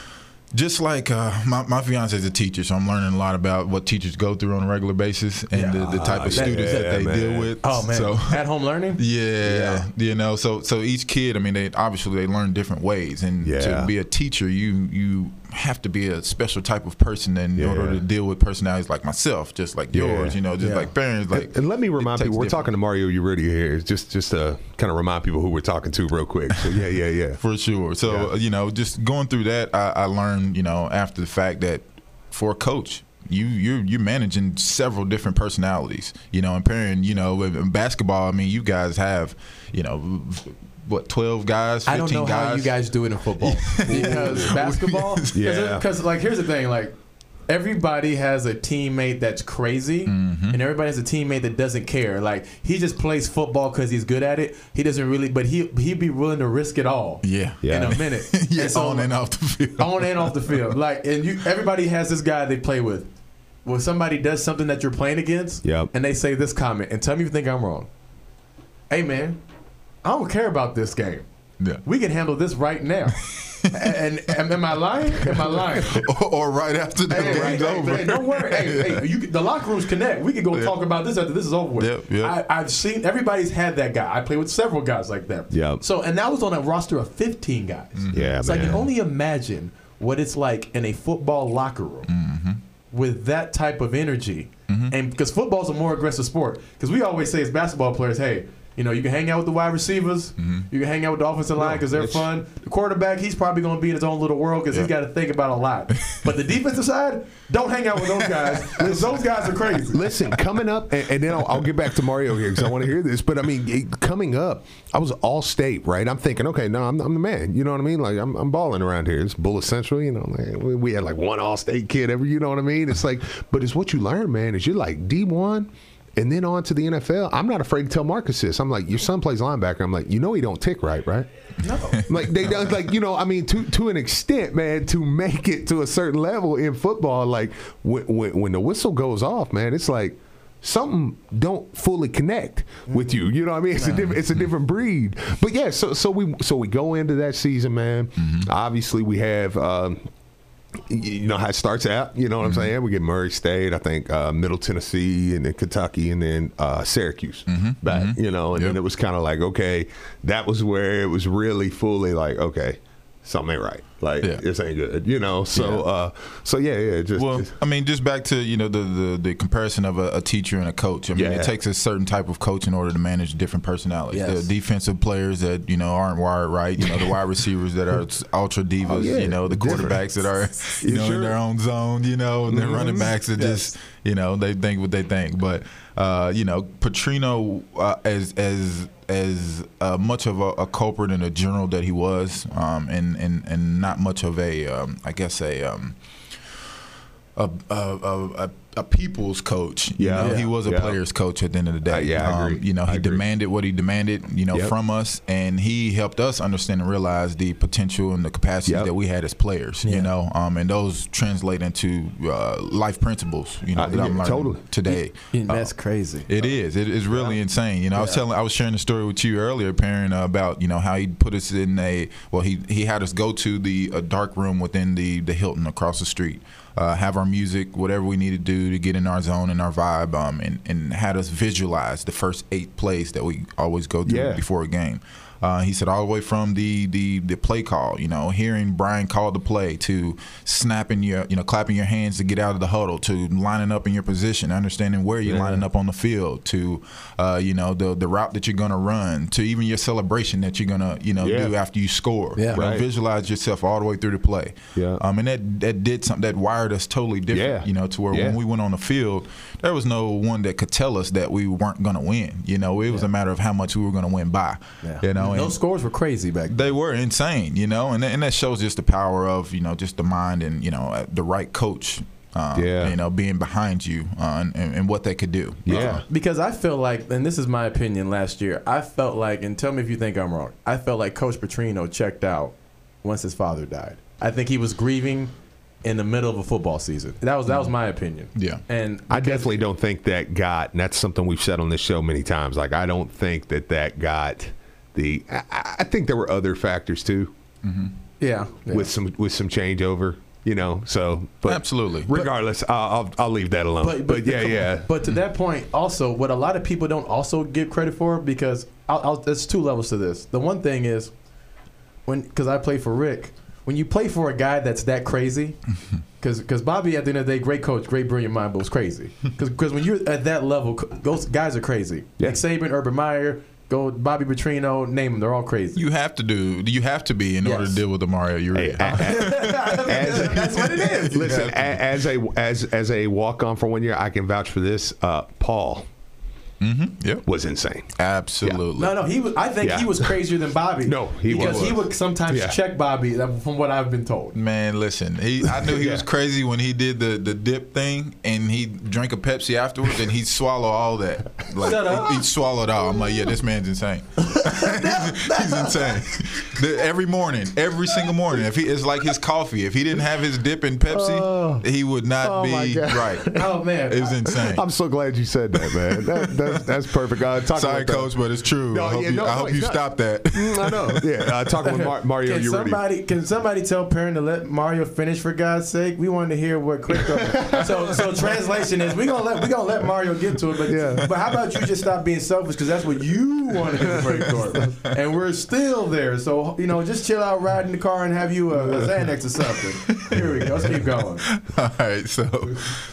Just like uh, my, my fiance is a teacher, so I'm learning a lot about what teachers go through on a regular basis and yeah. the, the type of that, students yeah, that they man. deal with. Oh man, so, at home learning. Yeah, yeah, you know, so so each kid, I mean, they obviously they learn different ways, and yeah. to be a teacher, you you have to be a special type of person in yeah. order to deal with personalities like myself, just like Yeah. yours, you know, just Yeah. like parents. Like, and, and let me remind people, we're different. talking to Mario Uridia here, just just to kind of remind people who we're talking to real quick. So yeah, yeah, yeah. For sure. So, Yeah. uh, you know, just going through that, I, I learned, you know, after the fact that for a coach, you you're you're managing several different personalities, you know, and pairing, you know, in basketball, I mean, you guys have, you know, what, twelve guys, fifteen I don't know guys? how you guys do it in football because basketball. Yeah. Because like here's the thing, like everybody has a teammate that's crazy, Mm-hmm. and everybody has a teammate that doesn't care. Like he just plays football because he's good at it. He doesn't really, but he he'd be willing to risk it all. Yeah. in Yeah. a minute. yeah, And so, on and off the field. on and off the field. Like, and you, everybody has this guy they play with. When somebody does something that you're playing against, Yep. and they say this comment, and tell me if you think I'm wrong. Hey man, I don't care about this game. Yeah. We can handle this right now. and, and am I lying? Am I lying? or, or right after the Hey, game's hey, over. hey, don't worry. Hey, hey, you, can- the locker rooms connect. We can go Yeah. talk about this after this is over with. Yep, yep. I, I've seen everybody's had that guy. I play with several guys like that. Yep. So, and that was on a roster of fifteen guys. Yeah, so I man. can only imagine what it's like in a football locker room Mm-hmm. with that type of energy. And because football's a more aggressive sport. Because we always say as basketball players, hey, you know, you can hang out with the wide receivers. Mm-hmm. You can hang out with the offensive line because they're it's- fun. The quarterback, he's probably going to be in his own little world because he's got to think about a lot. But the defensive side, don't hang out with those guys because those guys are crazy. Listen, coming up, and, and then I'll, I'll get back to Mario here because I want to hear this. But I mean, it, coming up, I was all state, right? I'm thinking, okay, no, I'm, I'm the man. You know what I mean? Like I'm, I'm balling around here. It's Bullet Central. You know, like, we, we had like one all state kid ever. You know what I mean? It's like, but it's what you learn, man. Is you're like D one. And then on to the N F L. I'm not afraid to tell Marcus this. I'm like, your son plays linebacker. I'm like, you know he don't tick right, right? No. Like they don't, like, you know, I mean, to to an extent, man, to make it to a certain level in football, like when when, when the whistle goes off, man, it's like something don't fully connect with you. You know what I mean? It's a different it's a different breed. But yeah, so so we so we go into that season, man. Obviously we have um you know how it starts out. You know what Mm-hmm. I'm saying? We get Murray State, I think uh, Middle Tennessee, and then Kentucky, and then uh, Syracuse back. You know, and Yep. then it was kind of like, okay, that was where it was really fully like, okay, something ain't right. Like Yeah. this ain't good. You know, so Yeah. uh, so yeah, yeah. Just, Well, just I mean, just back to, you know, the the, the comparison of a, a teacher and a coach. I mean, Yeah. it takes a certain type of coach in order to manage different personalities. Yes. The defensive players that, you know, aren't wired right. You know, the wide receivers that are ultra divas. Oh, yeah. You know, the Different. quarterbacks that are, you You know, sure? in their own zone. You know, and their running backs that just, you know, they think what they think. But uh, you know, Petrino, uh, as as as uh, much of a, a culprit and a general that he was, um, and and and not much of a, um, I guess a. Um, a, a, a, a, a people's coach. You Yeah. know, he Yeah. was a Yeah. player's coach at the end of the day. Uh, yeah, I agree. You know, I he agree. demanded what he demanded, you know, Yep. from us, and he helped us understand and realize the potential and the capacity Yep. that we had as players, Yeah. you know, um, and those translate into uh, life principles, you know, Uh, that I'm yeah, learning totally. today. And that's crazy. It is. It is really insane. You know, I was telling, I was sharing a story with you earlier, Perrin, uh, about, you know, how he put us in a, well, he he had us go to the a dark room within the the Hilton across the street, uh, have our music, whatever we need to do to get in our zone and our vibe, um, and and had us visualize the first eight plays that we always go through Yeah. before a game. Uh, he said all the way from the, the the play call, you know, hearing Brian call the play, to snapping your, you know, clapping your hands to get out of the huddle, to lining up in your position, understanding where you're Yeah. lining up on the field, to, uh, you know, the the route that you're going to run, to even your celebration that you're going to, you know, Yeah. do after you score. Yeah. You know, Right. visualize yourself all the way through the play. Yeah. Um, and that, that did something that wired us totally different, Yeah. you know, to where Yeah. when we went on the field, there was no one that could tell us that we weren't going to win. You know, it was a matter of how much we were going to win by. Yeah. You know, those and scores were crazy back then. they were insane, you know, and that, and that shows just the power of, you know, just the mind and, you know, the right coach, um, Yeah. you know, being behind you uh, and, and what they could do. yeah. Because I feel like, and this is my opinion last year, I felt like, and tell me if you think I'm wrong, I felt like Coach Petrino checked out once his father died. I think he was grieving in the middle of a football season. That was that was my opinion. Yeah. And I definitely don't think that got, and that's something we've said on this show many times. Like, I don't think that that got the. I, I think there were other factors too, yeah, yeah. with some with some changeover. You know, so but absolutely. Regardless, I'll, I'll I'll leave that alone. But, but, but yeah, yeah. But to that point, also, what a lot of people don't also give credit for, because I'll, I'll, there's two levels to this. The one thing is when because I play for Rick. When you play for a guy that's that crazy, because Bobby at the end of the day, great coach, great brilliant mind, but was crazy. Because when you're at that level, those guys are crazy. Yeah. Nick Saban, Urban Meyer. Go Bobby Petrino, name them. They're all crazy. You have to do. You have to be in yes. order to deal with the Mario Uribe. Hey, that's what it is. Listen, as a as as a walk on for one year, I can vouch for this. Uh, Paul. Mm-hmm. Yep. Was insane. Absolutely. Yeah. No, no, he was. I think yeah. he was crazier than Bobby. No, he because was. he would sometimes yeah. check Bobby, from what I've been told. Man, listen, he. I knew he yeah. was crazy when he did the, the dip thing, and he drank a Pepsi afterwards, and he'd swallow all that. Like he, he'd swallow it all. I'm like, yeah, this man's insane. he's, he's insane. The, every morning, every single morning, if he it's like his coffee. If he didn't have his dip in Pepsi, oh. he would not oh be right. Oh man, it was insane. I'm so glad you said that, man. That, that, That's perfect. Uh, Sorry, Coach, but it's true. No, I hope yeah, you, no, I hope no, you not, stop that. I know. Yeah, uh, talking with Mar- Mario can Uribe. Somebody, can somebody tell Perrin to let Mario finish for God's sake? We wanted to hear what Quick Throw. so, so translation is we gonna let we gonna let Mario get to it, but yeah. but how about you just stop being selfish, because that's what you wanted in the break court, and we're still there. So you know, just chill out, ride in the car, and have you a, a Xanax or something. Here we go. Let's keep going. All right, so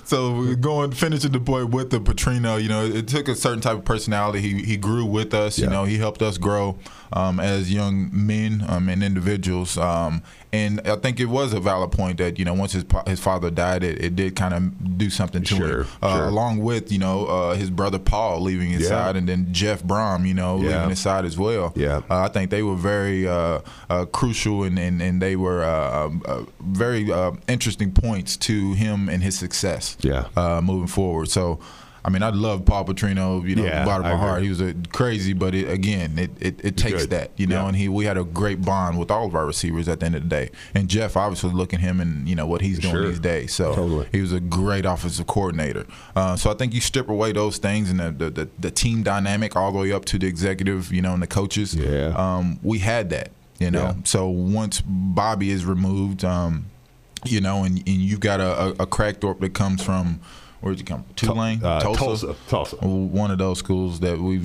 so going finishing the point with the Petrino. You know, it took a certain type of personality. He he grew with us. Yeah. You know, he helped us grow um, as young men um, and individuals. Um, and I think it was a valid point that, you know, once his his father died, it, it did kind of do something to sure, him. Uh, sure. Along with, you know, uh, his brother Paul leaving his yeah. side, and then Jeff Brom, you know, yeah. leaving his side as well. Yeah. Uh, I think they were very uh, uh, crucial, and, and, and they were uh, uh, very uh, interesting points to him and his success yeah. uh, moving forward. So, I mean, I love Paul Petrino, you know, yeah, bottom of my heart. agree. He was a crazy, but it, again, it, it, it takes Good. that, you know, yeah. and he we had a great bond with all of our receivers at the end of the day. And Jeff, obviously, look at him and, you know, what he's doing sure. these days. So totally. he was a great offensive coordinator. Uh, so I think you strip away those things and the, the, the, the team dynamic all the way up to the executive, you know, and the coaches. Yeah. Um, we had that, you know. Yeah. So once Bobby is removed, um, you know, and, and you've got a, a, a Crackthorpe that comes from – where'd you come from? Tulane? Uh, Tulsa? Tulsa. Tulsa. One of those schools that we've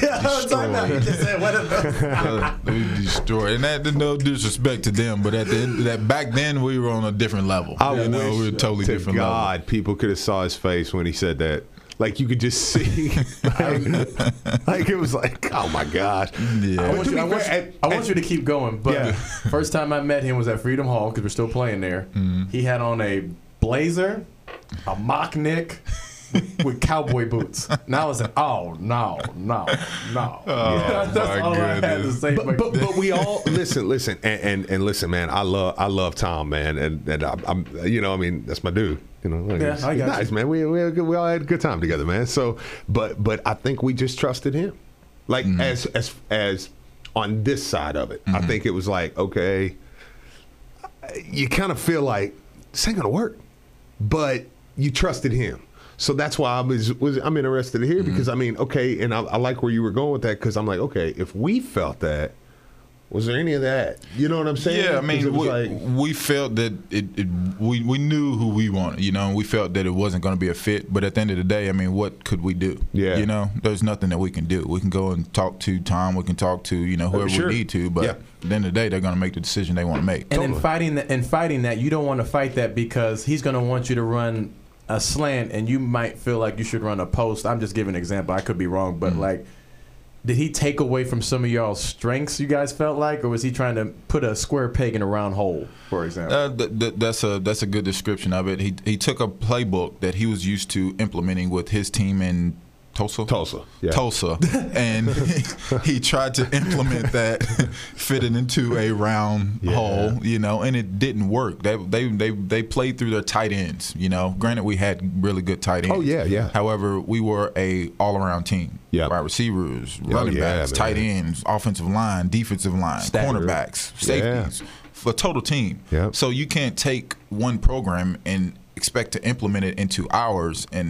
destroyed. We've destroyed. And that, no disrespect to them, but at the end, that back then we were on a different level. I you wish know, we were totally to different God, level. people could have saw his face when he said that. Like you could just see, like, like it was like, oh my gosh. Yeah. I, want you, I, want you, I want you to keep going. But yeah. First time I met him was at Freedom Hall, because we're still playing there. Mm-hmm. He had on a blazer, a mock Nick with cowboy boots. And I was like, oh, no, no, no. Oh, yeah, that's my all goodness. I had to say. But, but, but we all, listen, listen, and, and, and listen, man, I love I love Tom, man. And, and I'm, I'm, you know, I mean, that's my dude. You know, like, yeah, I got nice, you. man. We we, had good, we all had a good time together, man. So, but but I think we just trusted him, like mm-hmm. as as as on this side of it. Mm-hmm. I think it was like, okay, you kind of feel like this ain't gonna work, but you trusted him. So that's why I was, was I'm interested to hear mm-hmm. because I mean, okay, and I, I like where you were going with that, because I'm like, okay, if we felt that. Was there any of that? You know what I'm saying? Yeah, I mean, we, like, we felt that it, it. We we knew who we wanted. You know, and we felt that it wasn't going to be a fit. But at the end of the day, I mean, what could we do? Yeah. You know, there's nothing that we can do. We can go and talk to Tom. We can talk to you know whoever sure. we need to. But yeah. at the end of the day, they're going to make the decision they want to make. And totally. in fighting that, in fighting that, you don't want to fight that, because he's going to want you to run a slant, and you might feel like you should run a post. I'm just giving an example. I could be wrong, but mm-hmm. like. Did he take away from some of y'all's strengths, you guys felt like, or was he trying to put a square peg in a round hole, for example? Uh, th- th- that's a that's a good description of it. He he took a playbook that he was used to implementing with his team in Tulsa. Tulsa, yeah. Tulsa, and he, he tried to implement that, fit it into a round yeah. hole, you know, and it didn't work. They they they they played through their tight ends, you know. Granted, we had really good tight ends. Oh yeah, yeah. However, we were a all around team. Yeah, wide receivers, oh, running yeah, backs, man. tight ends, offensive line, defensive line, Stagger. cornerbacks, safeties, yeah. for a total team. Yeah. So you can't take one program and expect to implement it into ours and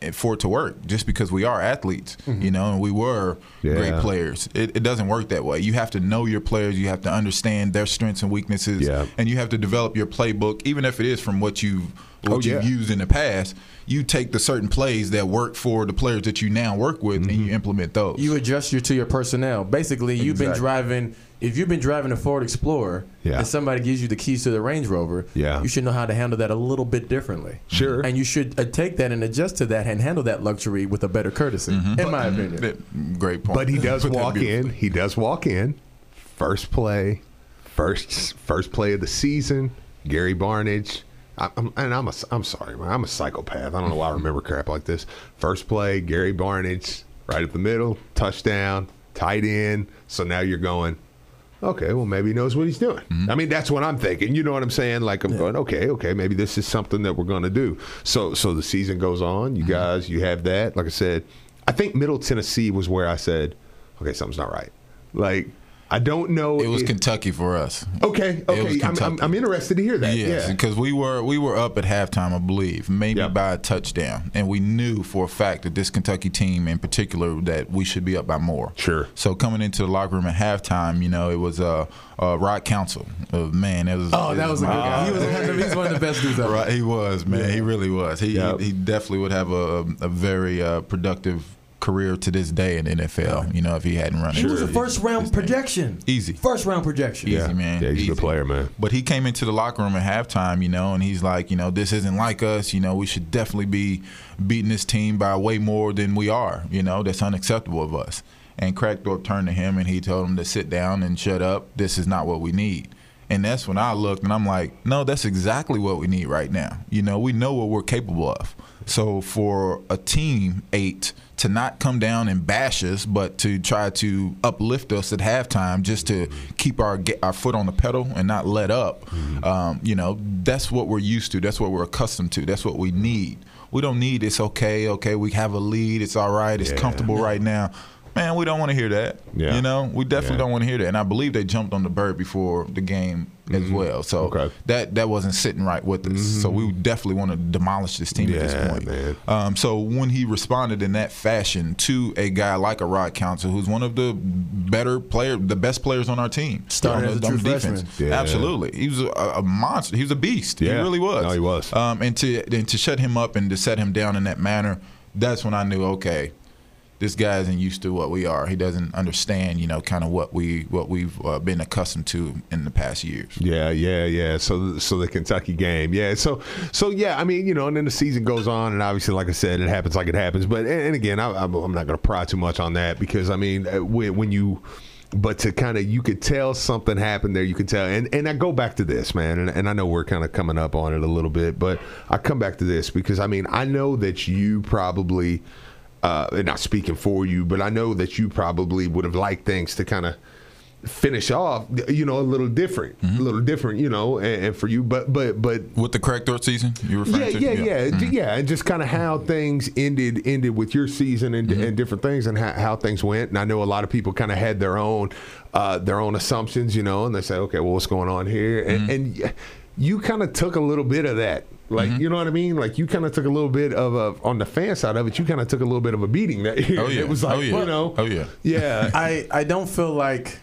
for it to work just because we are athletes, mm-hmm. you know, and we were yeah. great players. It, it doesn't work that way. You have to know your players. You have to understand their strengths and weaknesses, yeah. and you have to develop your playbook, even if it is from what you've what oh, you've yeah. used in the past. You take the certain plays that work for the players that you now work with, mm-hmm. and you implement those. You adjust your to your personnel. Basically, you've exactly. been driving. If you've been driving a Ford Explorer, yeah. and somebody gives you the keys to the Range Rover, yeah. you should know how to handle that a little bit differently. Sure. And you should uh, take that and adjust to that and handle that luxury with a better courtesy, mm-hmm. in but, my opinion. Great point. But he does walk in. He does walk in. First play, first first play of the season. Gary Barnidge. I, I'm, and I'm a, I'm sorry, man. I'm a psychopath. I don't know why I remember crap like this. First play, Gary Barnidge, right up the middle, touchdown, tight end. So now you're going, okay, well, maybe he knows what he's doing. Mm-hmm. I mean, that's what I'm thinking. You know what I'm saying? Like, I'm yeah. going, okay, okay, maybe this is something that we're going to do. So so the season goes on. You mm-hmm. guys, you have that. Like I said, I think Middle Tennessee was where I said, okay, something's not right. Like, I don't know. It was if, Kentucky for us. Okay, okay. I'm, I'm, I'm interested to hear that. Yes, yeah, because we were we were up at halftime, I believe, maybe yep. by a touchdown, and we knew for a fact that this Kentucky team, in particular, that we should be up by more. Sure. So coming into the locker room at halftime, you know, it was uh, uh, Rod Council. Uh, man, it was. Oh, it that was, was a good guy. He was one of the, he's one of the best dudes ever. Right, he was, man. Yeah. He really was. He yep. he, he definitely would have a a very uh, productive career to this day in the N F L, you know, if he hadn't run. He was a first round projection. Easy. First round projection. Yeah. Easy, man. Yeah, he's Easy. a good player, man. But he came into the locker room at halftime, you know, and he's like, you know, this isn't like us. You know, we should definitely be beating this team by way more than we are. You know, that's unacceptable of us. And Crackthorpe turned to him and he told him to sit down and shut up. This is not what we need. And that's when I looked and I'm like, no, that's exactly what we need right now. You know, we know what we're capable of. So for a team eight to not come down and bash us, but to try to uplift us at halftime just to keep our our foot on the pedal and not let up, mm-hmm. um, you know, that's what we're used to. That's what we're accustomed to. That's what we need. We don't need it's okay, okay, we have a lead, it's all right, it's yeah. comfortable right now. Man, we don't want to hear that. Yeah. You know, we definitely yeah. don't want to hear that. And I believe they jumped on the bird before the game as mm-hmm. well. So okay. that that wasn't sitting right with us. Mm-hmm. So we definitely want to demolish this team yeah, at this point. Man. Um, so when he responded in that fashion to a guy like a Rod Council, who's one of the better player, the best players on our team, started as a true freshman. Yeah. Absolutely, he was a, a monster. He was a beast. Yeah. He really was. No, he was. Um, and to and to shut him up and to set him down in that manner, that's when I knew, okay, this guy isn't used to what we are. He doesn't understand, you know, kind of what we what we've uh, been accustomed to in the past years. Yeah, yeah, yeah. So, so the Kentucky game, yeah. So, so yeah. I mean, you know, and then the season goes on, and obviously, like I said, it happens like it happens. But and, and again, I, I'm not going to pry too much on that because I mean, when, when you. But to kind of, you could tell something happened there. You could tell. And and I go back to this, man. And, and I know we're kind of coming up on it a little bit. But I come back to this because, I mean, I know that you probably, uh, and not speaking for you, but I know that you probably would have liked things to kind of finish off, you know, a little different, mm-hmm. a little different, you know, and, and for you, but but but with the Crackthorpe season, you referring yeah, to? yeah, yeah, yeah, mm-hmm. yeah, and just kind of how things ended ended with your season and, mm-hmm. and different things and how, how things went. And I know a lot of people kind of had their own uh, their own assumptions, you know, and they say, okay, well, what's going on here? And, mm-hmm. and you kind of took a little bit of that. Like, mm-hmm. you know what I mean? Like, you kind of took a little bit of a, on the fan side of it, you kind of took a little bit of a beating that year. Oh, yeah. It was like, oh, yeah. you know. Oh, yeah. Yeah. I, I don't feel like,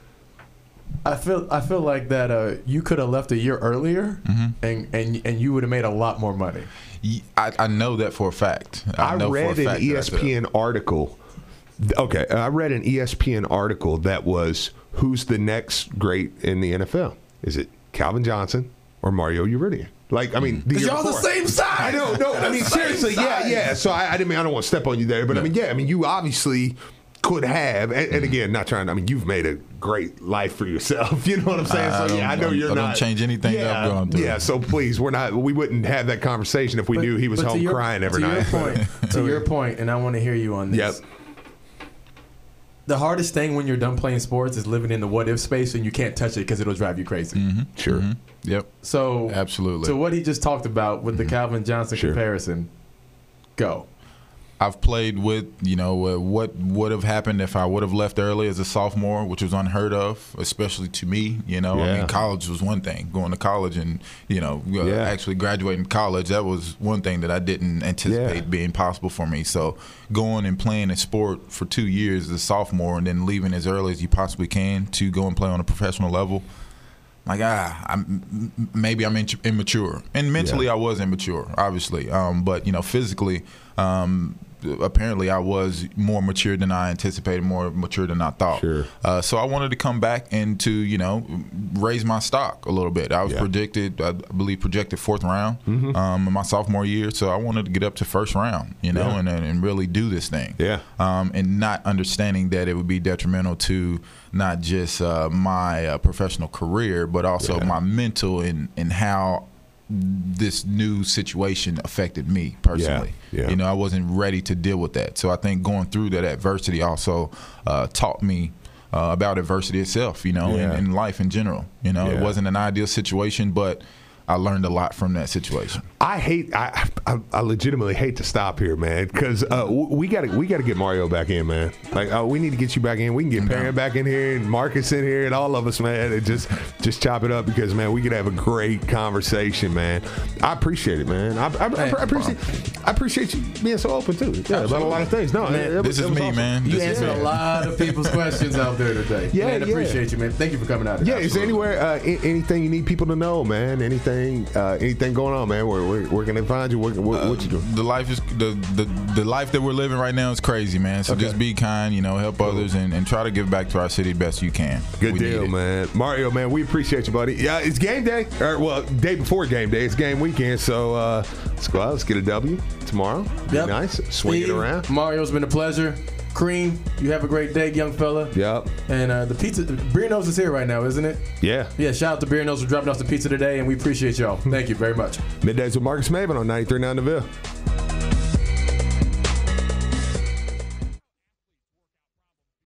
I feel I feel like that uh, you could have left a year earlier mm-hmm. and, and, and you would have made a lot more money. I, I know that for a fact. I, I know read for a fact an E S P N article. Okay, I read an E S P N article that was, who's the next great in the N F L? Is it Calvin Johnson or Mario Uridia? Like, I mean, the y'all the same size. I know, no, I mean, seriously, yeah, yeah. So I, I didn't mean, I don't want to step on you there, but no. I mean, yeah, I mean, you obviously could have, and, and again, not trying. I mean, you've made a great life for yourself. You know what I'm saying? I so yeah, I know you're I not. Don't change anything yeah, I've gone through. Yeah, so please, we're not. We wouldn't have that conversation if we but, knew he was home your, crying every to night. Your point, to your point, and I want to hear you on this. Yep. The hardest thing when you're done playing sports is living in the what if space, and you can't touch it because it'll drive you crazy. Mm-hmm. Sure. Mm-hmm. Yep. So absolutely. So what he just talked about with the Calvin Johnson sure. comparison, go. I've played with, you know, uh, what would have happened if I would have left early as a sophomore, which was unheard of, especially to me. You know, Yeah. I mean, college was one thing. Going to college and, you know, uh, Yeah. actually graduating college, that was one thing that I didn't anticipate Yeah. being possible for me. So going and playing a sport for two years as a sophomore and then leaving as early as you possibly can to go and play on a professional level, like, ah, I'm, maybe I'm immature. And mentally, Yeah. I was immature, obviously. Um, but, you know, physically, um, apparently I was more mature than I anticipated, more mature than I thought. Sure. Uh, so I wanted to come back and to, you know, raise my stock a little bit. I was Yeah. predicted, I believe, projected fourth round Mhm. um, in my sophomore year. So I wanted to get up to first round, you know, Yeah. and, and really do this thing. Yeah. Um, and not understanding that it would be detrimental to not just uh, my uh, professional career, but also Yeah. my mental and, and how this new situation affected me personally. Yeah, yeah. You know, I wasn't ready to deal with that. So I think going through that adversity also uh, taught me uh, about adversity itself, you know, Yeah. and, and life in general. You know, Yeah. it wasn't an ideal situation, but I learned a lot from that situation. I hate. I, I I legitimately hate to stop here, man, because uh, we got to we got to get Mario back in, man. Like, uh, we need to get you back in. We can get Perrin back in here and Marcus in here and all of us, man, and just just chop it up because, man, we could have a great conversation, man. I appreciate it, man. I, I, I, I appreciate I appreciate you being so open too. Yeah, about a lot of things. No, Man, it, it this was, is it was me, awesome. man. You This is answered me. a lot of people's questions out there today. Yeah, man, yeah. appreciate you, man. Thank you for coming out. Yeah, is there Absolutely. anywhere, uh, a- anything you need people to know, man? Anything, uh, anything going on, man? Where, where, where can they find you? What, what, what you doing? The life is the, the the life that we're living right now is crazy, man. So Okay. just be kind, you know, help others, and, and try to give back to our city best you can. Good We need deal, it. man. Mario, man, we appreciate you, buddy. Yeah, it's game day. Or, well, day before game day. It's game weekend. So uh, let's go out. Let's get a W tomorrow. Be Yep. nice. Swing Steve, it around. Mario's been a pleasure. Cream, you have a great day, young fella. Yep. And uh, the pizza, Beer Nose is here right now, isn't it? Yeah. Yeah, shout out to Beer Nose for dropping off the pizza today, and we appreciate y'all. Thank you very much. Middays with Marcus Maven on ninety-three point nine The Ville.